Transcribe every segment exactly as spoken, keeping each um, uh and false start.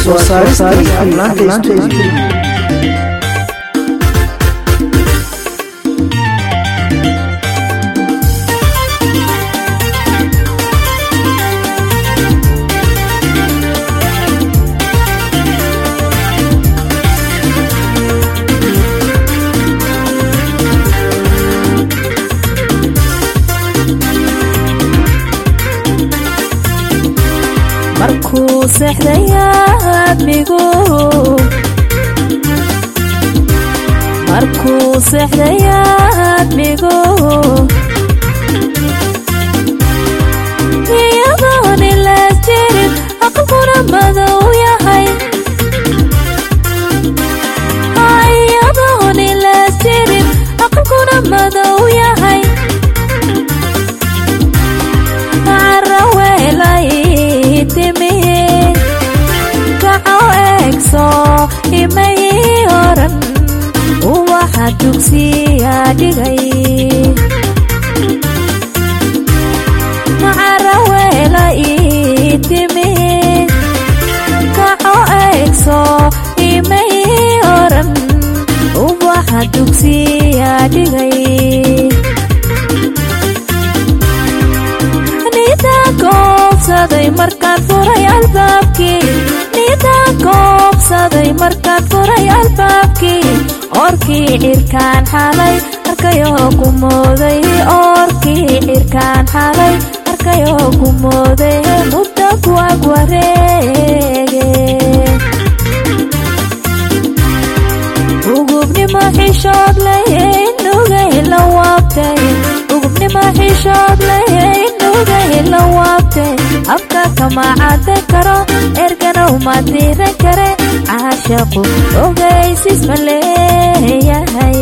soo saarista Atlantis. markuu seexdaya admigu markuu seexdaya admigu iyadoon ila jirin aqalkuna madow yahay iyadoon ila jirin aqalkuna madow yahay imay oran waxa dugsiya dhigay macarawela itimi kaco eegso imay oran waxa dugsiya dhigay nida koobsaday markaan furay albaabkii nida koobsaday markaan furay albaabkii orkii cirkaan xalay arkayoo ku mooday orkii cirkaan xalay arkayoo ku mooday muddo ku ag wareege ugubnimo xishood leh inugay la waabtay ugubnimo xishood leh inugay la waabtay afka kama cadde karo ergana uma diran kare caashaqu ogaysis ma leeyahay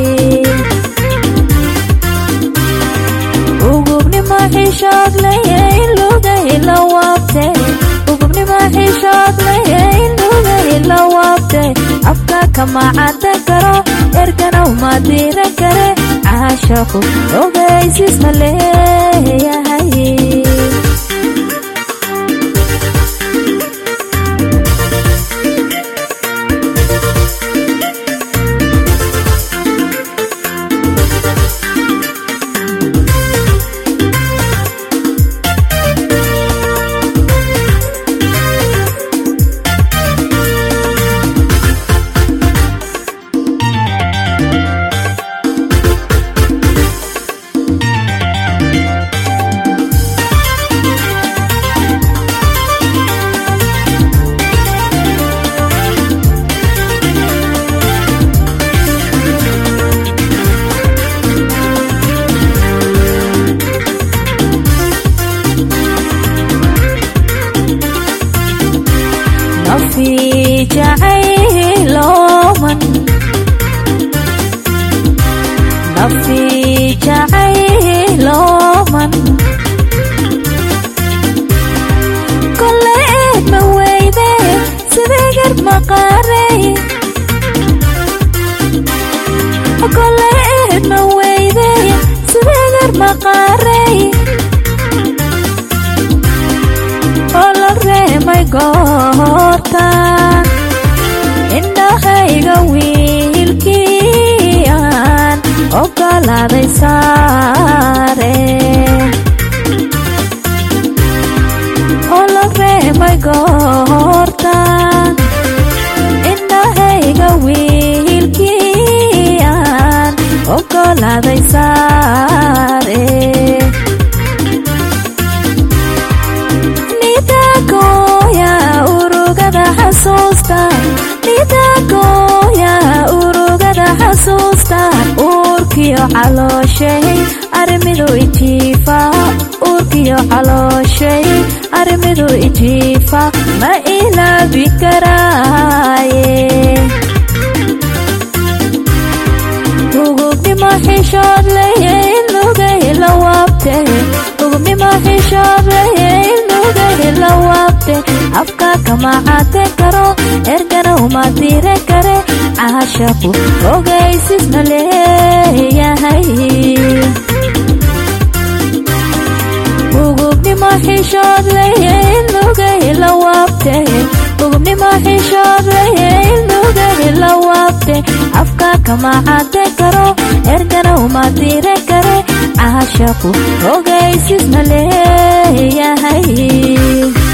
ugubnimo xishood leh inugay la waabtay ugubnimo xishood leh inugay la waabtay afka kama cadde karo ergana uma diran kare caashaqu ogaysis ma leeyahay في جعيلومن نفي جعيلومن كل إيد مويدة سبيقر مقاري كل إيد مويدة سبيقر مقاري all my God indhahayga wiilkiiaan ogolaaday saare olore my God indhahayga wiilkiiaan ogolaaday saare nidagoya urugada xasuusta uurkiyo calooshay arrimidu ijiifa uurkiyo calooshay arrimidu ijiifa ma ilaabi karaaye ugubnimo xishood leh inugay la waabtay ugubnimo xishood leh inugay la waabtay afka kama cadde karo ergana uma diran kare caashaqu ogaysis ma leeyahay ugubnimo xishood leh inugay la waabtay ugubnimo xishood kama caade karo ergana uma dire kare caashaqu ogaysis ma leeyahay